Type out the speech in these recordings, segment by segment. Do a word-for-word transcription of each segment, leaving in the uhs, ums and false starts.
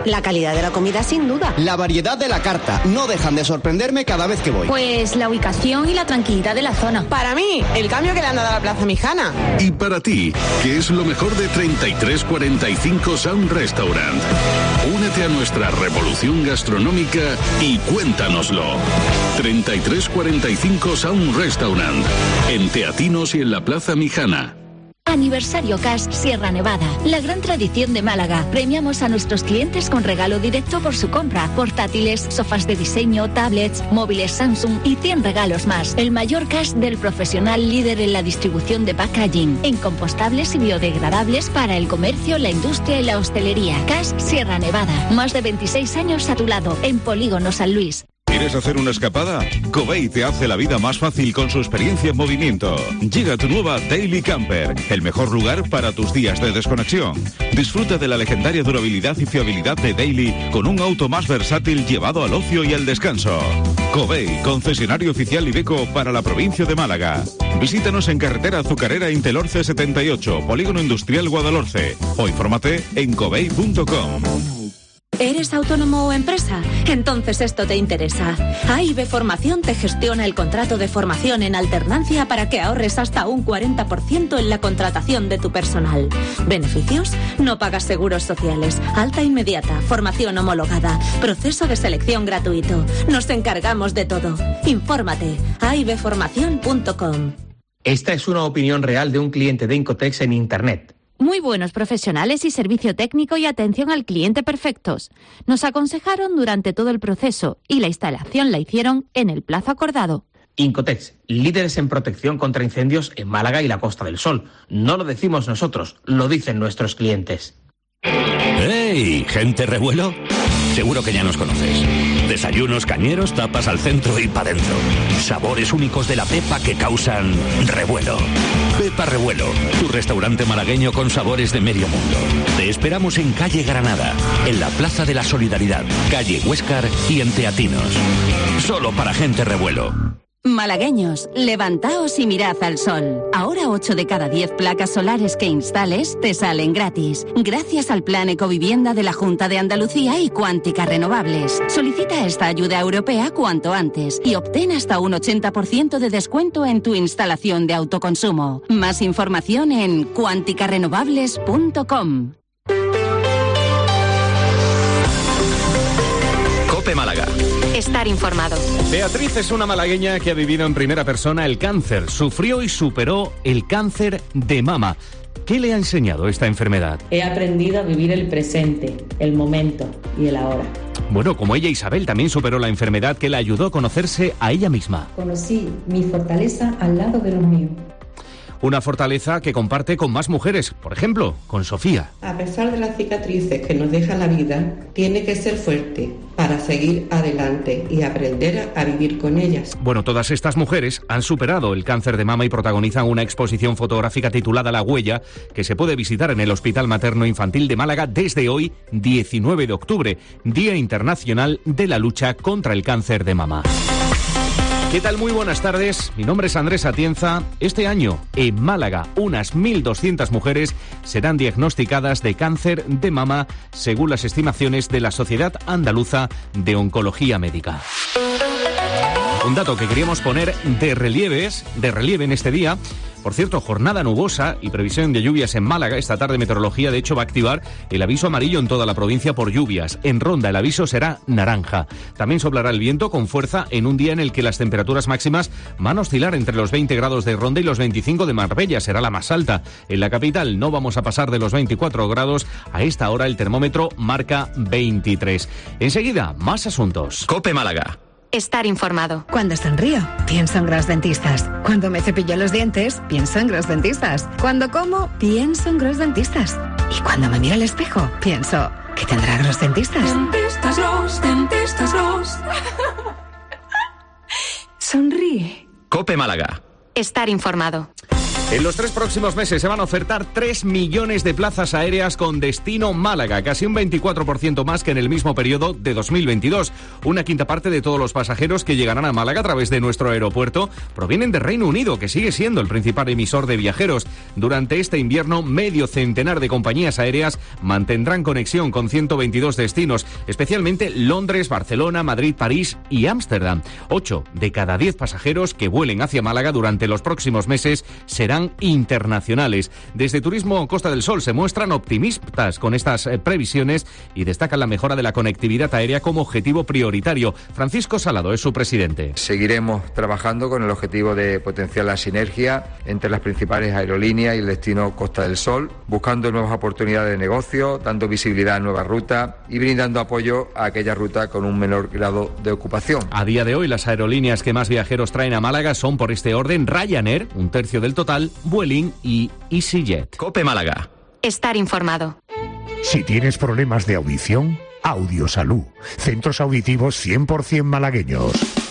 La calidad de la comida, sin duda. La variedad de la carta. No dejan de sorprenderme cada vez que voy. Pues la ubicación y la tranquilidad de la zona. Para mí, el cambio que le han dado a la Plaza Mijana. Y para ti, ¿qué es lo mejor de treinta y tres cuarenta y cinco Sound Restaurant? Únete a nuestra revolución gastronómica y cuéntanoslo. treinta y tres cuarenta y cinco Sound Restaurant. En Teatinos y en la Plaza Mijana. Aniversario Cash Sierra Nevada, la gran tradición de Málaga. Premiamos a nuestros clientes con regalo directo por su compra. Portátiles, sofás de diseño, tablets, móviles Samsung y cien regalos más. El mayor cash del profesional líder en la distribución de packaging, en compostables y biodegradables para el comercio, la industria y la hostelería. Cash Sierra Nevada, más de veintiséis años a tu lado, en Polígono San Luis. ¿Quieres hacer una escapada? Covey te hace la vida más fácil con su experiencia en movimiento. Llega tu nueva Daily Camper, el mejor lugar para tus días de desconexión. Disfruta de la legendaria durabilidad y fiabilidad de Daily con un auto más versátil llevado al ocio y al descanso. Covey, concesionario oficial Iveco para la provincia de Málaga. Visítanos en carretera Azucarera Intelorce setenta y ocho, Polígono Industrial Guadalhorce, o infórmate en covey punto com. ¿Eres autónomo o empresa? Entonces esto te interesa. A I B Formación te gestiona el contrato de formación en alternancia para que ahorres hasta un cuarenta por ciento en la contratación de tu personal. ¿Beneficios? No pagas seguros sociales, alta inmediata, formación homologada, proceso de selección gratuito. Nos encargamos de todo. Infórmate. a i b formación punto com. Esta es una opinión real de un cliente de Incotex en Internet. Muy buenos profesionales y servicio técnico y atención al cliente perfectos. Nos aconsejaron durante todo el proceso y la instalación la hicieron en el plazo acordado. Incotex, líderes en protección contra incendios en Málaga y la Costa del Sol. No lo decimos nosotros, lo dicen nuestros clientes. ¡Hey! ¿Gente revuelo? Seguro que ya nos conoces. Desayunos cañeros, tapas al centro y para dentro. Sabores únicos de la Pepa que causan revuelo. Pepa Revuelo, tu restaurante malagueño con sabores de medio mundo. Te esperamos en calle Granada, en la Plaza de la Solidaridad, calle Huéscar y en Teatinos. Solo para gente revuelo. Malagueños, levantaos y mirad al sol. Ahora ocho de cada diez placas solares que instales te salen gratis, gracias al Plan Ecovivienda de la Junta de Andalucía y Cuántica Renovables. Solicita esta ayuda europea cuanto antes y obtén hasta un ochenta por ciento de descuento en tu instalación de autoconsumo. Más información en cuántica renovables punto com. Cope Málaga. Estar informado. Beatriz es una malagueña que ha vivido en primera persona el cáncer. Sufrió y superó el cáncer de mama. ¿Qué le ha enseñado esta enfermedad? He aprendido a vivir el presente, el momento y el ahora. Bueno, como ella, Isabel también superó la enfermedad que le ayudó a conocerse a ella misma. Conocí mi fortaleza al lado de los míos. Una fortaleza que comparte con más mujeres, por ejemplo, con Sofía. A pesar de las cicatrices que nos deja la vida, tiene que ser fuerte para seguir adelante y aprender a vivir con ellas. Bueno, todas estas mujeres han superado el cáncer de mama y protagonizan una exposición fotográfica titulada La Huella, que se puede visitar en el Hospital Materno Infantil de Málaga desde hoy, diecinueve de octubre, Día Internacional de la Lucha contra el Cáncer de Mama. ¿Qué tal? Muy buenas tardes. Mi nombre es Andrés Atienza. Este año, en Málaga, unas mil doscientas mujeres serán diagnosticadas de cáncer de mama, según las estimaciones de la Sociedad Andaluza de Oncología Médica. Un dato que queríamos poner de relieves, de relieve en este día. Por cierto, jornada nubosa y previsión de lluvias en Málaga. Esta tarde Meteorología, de hecho, va a activar el aviso amarillo en toda la provincia por lluvias. En Ronda el aviso será naranja. También soplará el viento con fuerza en un día en el que las temperaturas máximas van a oscilar entre los veinte grados de Ronda y los veinticinco de Marbella. Será la más alta. En la capital no vamos a pasar de los veinticuatro grados. A esta hora el termómetro marca veintitrés. Enseguida, más asuntos. Cope Málaga. Estar informado. Cuando sonrío, pienso en Gros Dentistas. Cuando me cepillo los dientes, pienso en Gros Dentistas. Cuando como, pienso en Gros Dentistas. Y cuando me miro al espejo, pienso, ¿qué tendrá Gros Dentistas? Dentistas Gros, Dentistas Gros. Sonríe. Cope Málaga. Estar informado. En los tres próximos meses se van a ofertar tres millones de plazas aéreas con destino Málaga, casi un veinticuatro por ciento más que en el mismo periodo de dos mil veintidós. Una quinta parte de todos los pasajeros que llegarán a Málaga a través de nuestro aeropuerto provienen de Reino Unido, que sigue siendo el principal emisor de viajeros. Durante este invierno, medio centenar de compañías aéreas mantendrán conexión con ciento veintidós destinos, especialmente Londres, Barcelona, Madrid, París y Ámsterdam. Ocho de cada diez pasajeros que vuelen hacia Málaga durante los próximos meses serán internacionales. Desde Turismo Costa del Sol se muestran optimistas con estas eh, previsiones y destacan la mejora de la conectividad aérea como objetivo prioritario. Francisco Salado es su presidente. Seguiremos trabajando con el objetivo de potenciar la sinergia entre las principales aerolíneas y el destino Costa del Sol, buscando nuevas oportunidades de negocio, dando visibilidad a nuevas rutas y brindando apoyo a aquellas rutas con un menor grado de ocupación. A día de hoy, las aerolíneas que más viajeros traen a Málaga son, por este orden, Ryanair, un tercio del total, Vueling y EasyJet. COPE Málaga. Estar informado. Si tienes problemas de audición, Audiosalud. Centros auditivos cien por ciento malagueños.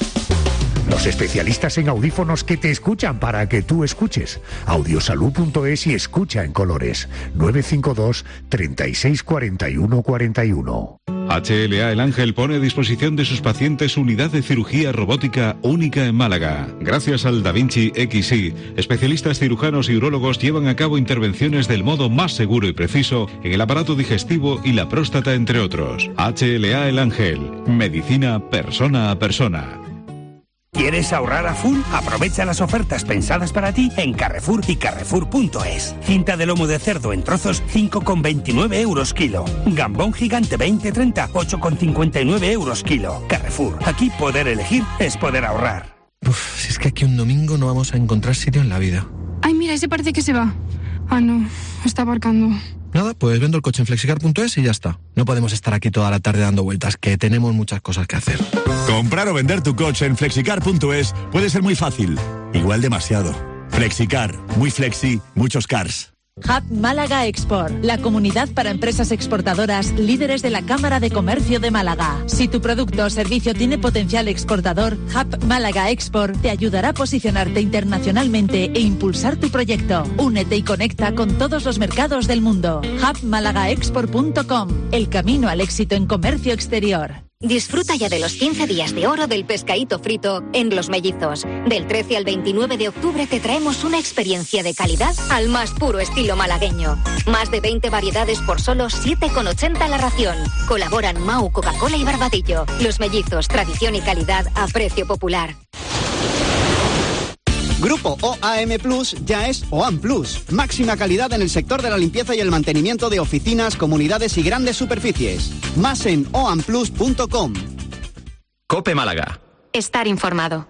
Los especialistas en audífonos que te escuchan para que tú escuches. audiosalud punto es y escucha en colores. nueve cinco dos, treinta y seis, cuarenta y uno, cuarenta y uno. H L A El Ángel pone a disposición de sus pacientes unidad de cirugía robótica única en Málaga. Gracias al Da Vinci X I, especialistas cirujanos y urólogos llevan a cabo intervenciones del modo más seguro y preciso en el aparato digestivo y la próstata, entre otros. H L A El Ángel. Medicina persona a persona. ¿Quieres ahorrar a full? Aprovecha las ofertas pensadas para ti en Carrefour y Carrefour punto es. Cinta de lomo de cerdo en trozos, cinco con veintinueve euros kilo. Gambón gigante veinte treinta, ocho con cincuenta y nueve euros kilo. Carrefour, aquí poder elegir es poder ahorrar. Uf, si es que aquí un domingo no vamos a encontrar sitio en la vida. Ay, mira, ese parece que se va. Ah, no, está aparcando. Nada, pues vendo el coche en flexicar punto es y ya está. No podemos estar aquí toda la tarde dando vueltas, que tenemos muchas cosas que hacer. Comprar o vender tu coche en flexicar punto es puede ser muy fácil, igual demasiado. Flexicar, muy flexi, muchos cars. Hub Málaga Export, la comunidad para empresas exportadoras líderes de la Cámara de Comercio de Málaga. Si tu producto o servicio tiene potencial exportador, Hub Málaga Export te ayudará a posicionarte internacionalmente e impulsar tu proyecto. Únete y conecta con todos los mercados del mundo. hub málaga export punto com, el camino al éxito en comercio exterior. Disfruta ya de los quince días de oro del pescadito frito en Los Mellizos. Del trece al veintinueve de octubre te traemos una experiencia de calidad al más puro estilo malagueño. Más de veinte variedades por solo siete con ochenta la ración. Colaboran Mau, Coca-Cola y Barbadillo. Los Mellizos, tradición y calidad a precio popular. Grupo O A M Plus ya es O A M Plus. Máxima calidad en el sector de la limpieza y el mantenimiento de oficinas, comunidades y grandes superficies. Más en o a m plus punto com. COPE Málaga. Estar informado.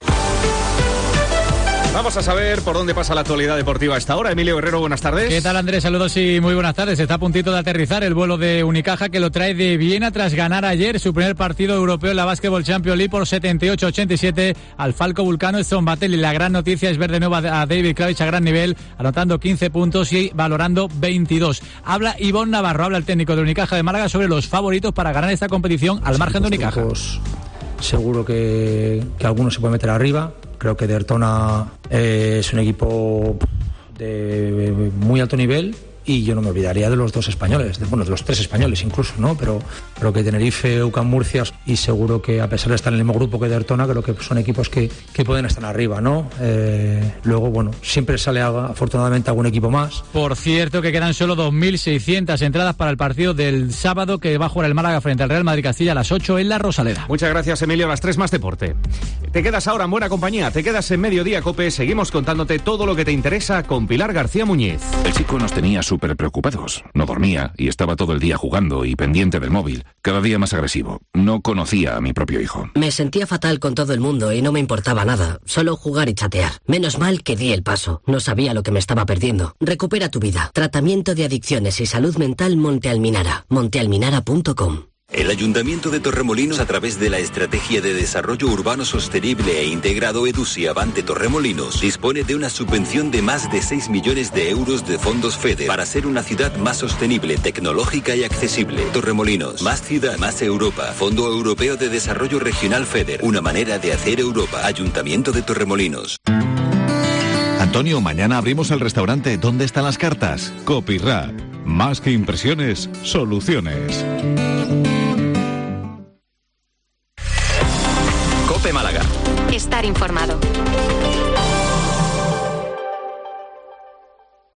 Vamos a saber por dónde pasa la actualidad deportiva a esta hora. Emilio Guerrero, buenas tardes. ¿Qué tal, Andrés? Saludos y muy buenas tardes. Está a puntito de aterrizar el vuelo de Unicaja, que lo trae de Viena tras ganar ayer su primer partido europeo en la Basketball Champions League por setenta y ocho a ochenta y siete al Falco Vulcano Strombatelli. La gran noticia es ver de nuevo a David Kravitz a gran nivel, anotando quince puntos y valorando veintidós. Habla Ivonne Navarro, habla el técnico de Unicaja de Málaga sobre los favoritos para ganar esta competición al margen de Unicaja. Seguro que, que algunos se pueden meter arriba. Creo que Dertona eh, es un equipo de muy alto nivel y yo no me olvidaría de los dos españoles, de, bueno, de los tres españoles incluso, ¿no? Pero creo que Tenerife, U C A M Murcia y seguro que a pesar de estar en el mismo grupo que Dertona, creo que son equipos que, que pueden estar arriba, ¿no? Eh, luego, bueno, siempre sale afortunadamente algún equipo más. Por cierto, que quedan solo dos mil seiscientas entradas para el partido del sábado que va a jugar el Málaga frente al Real Madrid Castilla a las ocho en la Rosaleda. Muchas gracias, Emilio. A las tres más deporte. Te quedas ahora en buena compañía, te quedas en Mediodía COPE. Seguimos contándote todo lo que te interesa con Pilar García Muñiz. El chico nos tenía súper preocupados. No dormía y estaba todo el día jugando y pendiente del móvil. Cada día más agresivo. No conocía a mi propio hijo. Me sentía fatal con todo el mundo y no me importaba nada. Solo jugar y chatear. Menos mal que di el paso. No sabía lo que me estaba perdiendo. Recupera tu vida. Tratamiento de adicciones y salud mental Monte Alminara. monte alminara punto com. El Ayuntamiento de Torremolinos, a través de la Estrategia de Desarrollo Urbano Sostenible e Integrado EDUSI Avante Torremolinos, dispone de una subvención de más de seis millones de euros de fondos FEDER para ser una ciudad más sostenible, tecnológica y accesible. Torremolinos, más ciudad, más Europa. Fondo Europeo de Desarrollo Regional FEDER, una manera de hacer Europa. Ayuntamiento de Torremolinos. Antonio, mañana abrimos el restaurante. ¿Dónde están las cartas? Copyright. Más que impresiones, soluciones. Cope Málaga. Estar informado.